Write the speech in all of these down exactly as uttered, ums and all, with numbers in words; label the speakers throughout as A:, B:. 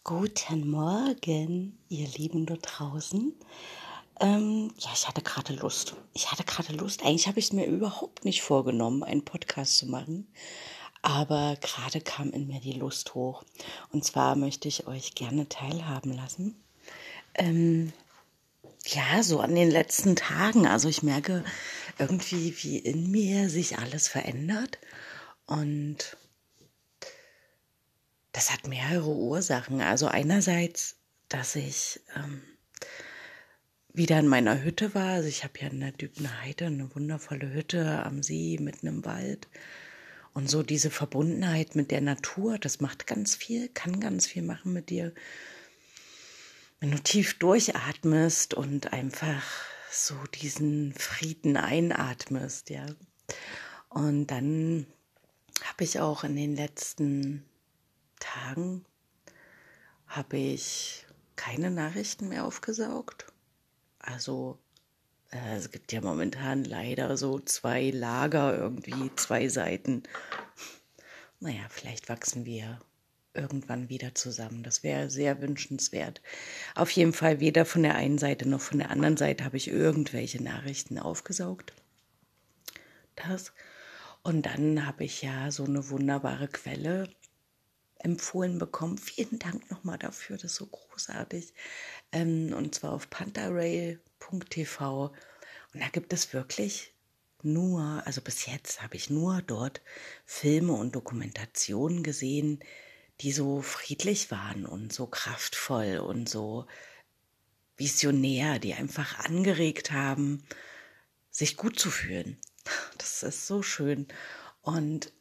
A: Guten Morgen, ihr Lieben dort draußen. Ähm, ja, ich hatte gerade Lust. Ich hatte gerade Lust. Eigentlich habe ich es mir überhaupt nicht vorgenommen, einen Podcast zu machen. Aber gerade kam in mir die Lust hoch. Und zwar möchte ich euch gerne teilhaben lassen. Ähm, ja, so an den letzten Tagen. Also ich merke irgendwie, wie in mir sich alles verändert. Und das hat mehrere Ursachen. Also einerseits, dass ich ähm, wieder in meiner Hütte war. Also ich habe ja in der Dübner-Heide eine wundervolle Hütte am See, mitten im Wald. Und so diese Verbundenheit mit der Natur, das macht ganz viel, kann ganz viel machen mit dir. Wenn du tief durchatmest und einfach so diesen Frieden einatmest, ja. Und dann habe ich auch in den letzten Tagen, habe ich keine Nachrichten mehr aufgesaugt. Also äh, es gibt ja momentan leider so zwei Lager, irgendwie zwei Seiten. Naja, vielleicht wachsen wir irgendwann wieder zusammen. Das wäre sehr wünschenswert. Auf jeden Fall weder von der einen Seite noch von der anderen Seite habe ich irgendwelche Nachrichten aufgesaugt. Das. Und dann habe ich ja so eine wunderbare Quelle empfohlen bekommen. Vielen Dank nochmal dafür, das ist so großartig. Ähm, und zwar auf pantherail punkt t v. Und da gibt es wirklich nur, also bis jetzt habe ich nur dort Filme und Dokumentationen gesehen, die so friedlich waren und so kraftvoll und so visionär, die einfach angeregt haben, sich gut zu fühlen. Das ist so schön. Und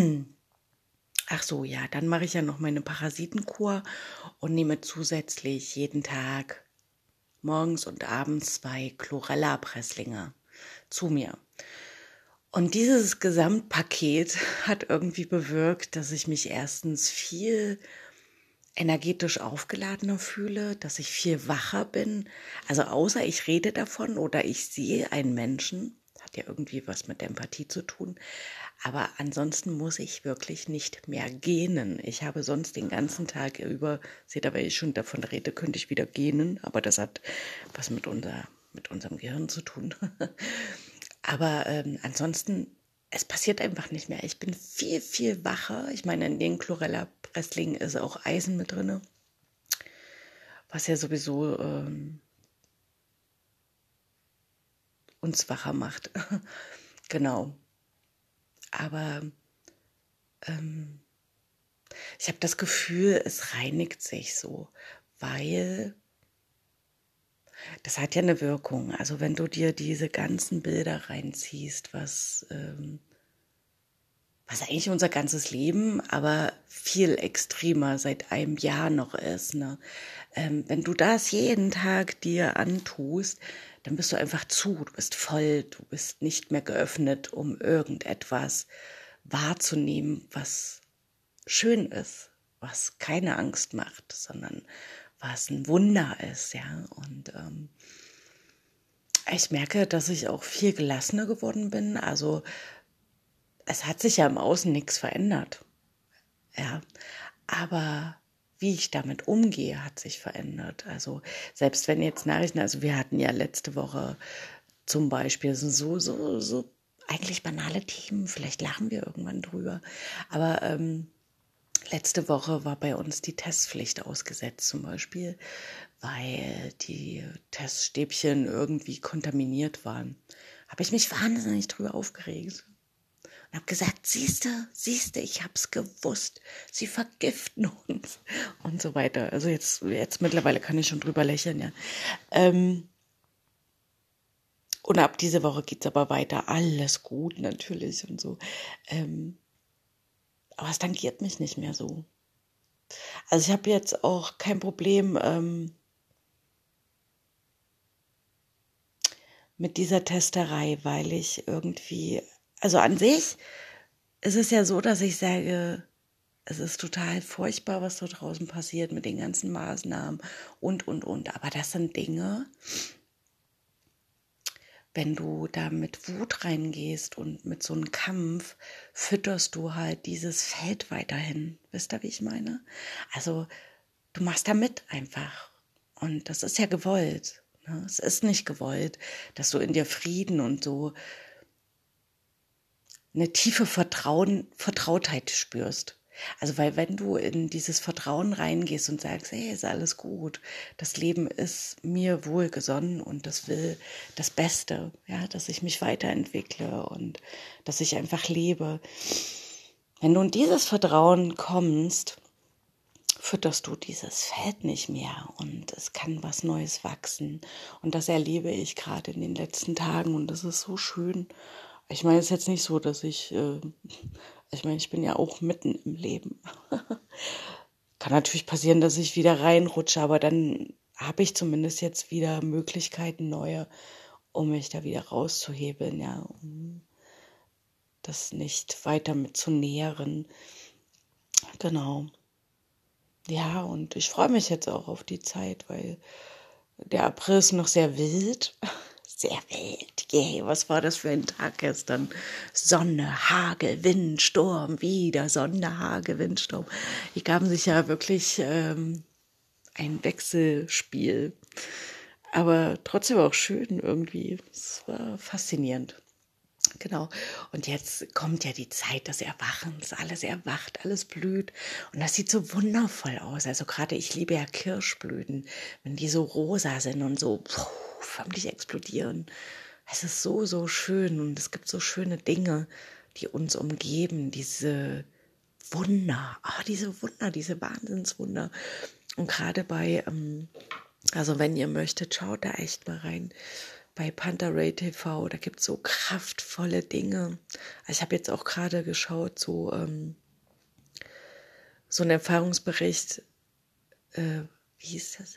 A: ach so, ja, dann mache ich ja noch meine Parasitenkur und nehme zusätzlich jeden Tag morgens und abends zwei Chlorella-Presslinge zu mir. Und dieses Gesamtpaket hat irgendwie bewirkt, dass ich mich erstens viel energetisch aufgeladener fühle, dass ich viel wacher bin. Also außer ich rede davon oder ich sehe einen Menschen, hat ja irgendwie was mit Empathie zu tun. Aber ansonsten muss ich wirklich nicht mehr gähnen. Ich habe sonst den ganzen Tag über, seht ihr, wenn ich schon davon rede, könnte ich wieder gähnen. Aber das hat was mit, unser, mit unserem Gehirn zu tun. Aber ähm, ansonsten, es passiert einfach nicht mehr. Ich bin viel, viel wacher. Ich meine, in den Chlorella-Presslingen ist auch Eisen mit drin, was ja sowieso ähm, uns wacher macht. Genau. Aber ähm, ich habe das Gefühl, es reinigt sich so, weil das hat ja eine Wirkung. Also wenn du dir diese ganzen Bilder reinziehst, was, ähm, was eigentlich unser ganzes Leben, aber viel extremer seit einem Jahr noch ist. Ne? Ähm, wenn du das jeden Tag dir antust, dann bist du einfach zu, du bist voll, du bist nicht mehr geöffnet, um irgendetwas wahrzunehmen, was schön ist, was keine Angst macht, sondern was ein Wunder ist, ja. Und ähm, ich merke, dass ich auch viel gelassener geworden bin. Also es hat sich ja im Außen nichts verändert, ja. Aber wie ich damit umgehe, hat sich verändert. Also selbst wenn jetzt Nachrichten, also wir hatten ja letzte Woche zum Beispiel so, so, so eigentlich banale Themen, vielleicht lachen wir irgendwann drüber, aber ähm, letzte Woche war bei uns die Testpflicht ausgesetzt zum Beispiel, weil die Teststäbchen irgendwie kontaminiert waren. Habe ich mich wahnsinnig drüber aufgeregt. Und habe gesagt, siehste, siehste, ich hab's gewusst. Sie vergiften uns und so weiter. Also jetzt, jetzt mittlerweile kann ich schon drüber lächeln, ja. Ähm, und ab diese Woche geht's aber weiter. Alles gut natürlich und so. Ähm, aber es tangiert mich nicht mehr so. Also ich habe jetzt auch kein Problem ähm, mit dieser Testerei, weil ich irgendwie, also an sich ist es ja so, dass ich sage, es ist total furchtbar, was da draußen passiert mit den ganzen Maßnahmen und, und, und. Aber das sind Dinge, wenn du da mit Wut reingehst und mit so einem Kampf, fütterst du halt dieses Feld weiterhin. Wisst ihr, wie ich meine? Also du machst da mit einfach. Und das ist ja gewollt. Ne? Es ist nicht gewollt, dass du in dir Frieden und so eine tiefe Vertrauen, Vertrautheit spürst. Also weil wenn du in dieses Vertrauen reingehst und sagst, hey, ist alles gut, das Leben ist mir wohlgesonnen und das will das Beste, ja, dass ich mich weiterentwickle und dass ich einfach lebe. Wenn du in dieses Vertrauen kommst, fütterst du dieses Feld nicht mehr und es kann was Neues wachsen. Und das erlebe ich gerade in den letzten Tagen und das ist so schön. Ich meine, es ist jetzt nicht so, dass ich, äh, ich meine, ich bin ja auch mitten im Leben. Kann natürlich passieren, dass ich wieder reinrutsche, aber dann habe ich zumindest jetzt wieder Möglichkeiten neue, um mich da wieder rauszuhebeln, ja, um das nicht weiter mit zu nähren. Genau. Ja, und ich freue mich jetzt auch auf die Zeit, weil der April ist noch sehr wild. Sehr wild. Yay, was war das für ein Tag gestern? Sonne, Hagel, Wind, Sturm, wieder Sonne, Hagel, Wind, Sturm. Die gaben sich ja wirklich ähm, ein Wechselspiel. Aber trotzdem auch schön irgendwie. Es war faszinierend. Genau. Und jetzt kommt ja die Zeit des Erwachens. Alles erwacht, alles blüht. Und das sieht so wundervoll aus. Also gerade ich liebe ja Kirschblüten, wenn die so rosa sind und so puh, förmlich explodieren. Es ist so, so schön und es gibt so schöne Dinge, die uns umgeben. Diese Wunder, ah, diese Wunder, diese Wahnsinnswunder. Und gerade bei, ähm, also wenn ihr möchtet, schaut da echt mal rein. Bei Pantaray T V, da gibt es so kraftvolle Dinge. Also ich habe jetzt auch gerade geschaut, so, ähm, so einen Erfahrungsbericht, äh, wie hieß das?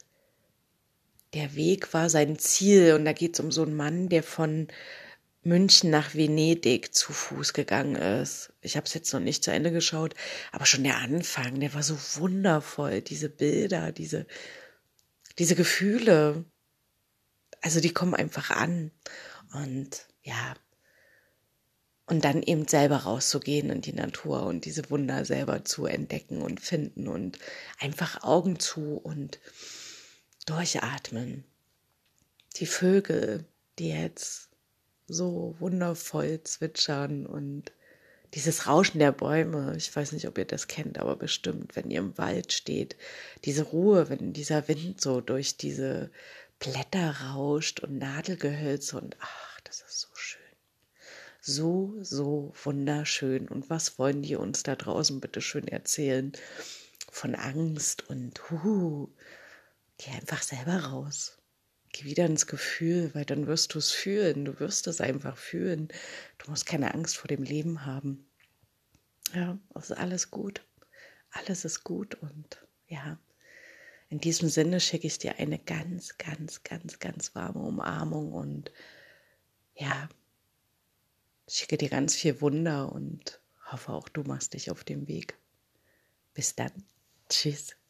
A: Der Weg war sein Ziel und da geht es um so einen Mann, der von München nach Venedig zu Fuß gegangen ist. Ich habe es jetzt noch nicht zu Ende geschaut, aber schon der Anfang, der war so wundervoll. Diese Bilder, diese, diese Gefühle, also die kommen einfach an. Und ja, und dann eben selber rauszugehen in die Natur und diese Wunder selber zu entdecken und finden und einfach Augen zu und durchatmen. Die Vögel, die jetzt so wundervoll zwitschern und dieses Rauschen der Bäume, ich weiß nicht, ob ihr das kennt, aber bestimmt, wenn ihr im Wald steht, diese Ruhe, wenn dieser Wind so durch diese Blätter rauscht und Nadelgehölze und ach, das ist so schön. So, so wunderschön. Und was wollen die uns da draußen bitte schön erzählen? Von Angst und huhu. Geh einfach selber raus. Geh wieder ins Gefühl, weil dann wirst du es fühlen. Du wirst es einfach fühlen. Du musst keine Angst vor dem Leben haben. Ja, es ist alles gut. Alles ist gut und ja, in diesem Sinne schicke ich dir eine ganz, ganz, ganz, ganz warme Umarmung und ja, schicke dir ganz viel Wunder und hoffe auch du machst dich auf den Weg. Bis dann. Tschüss.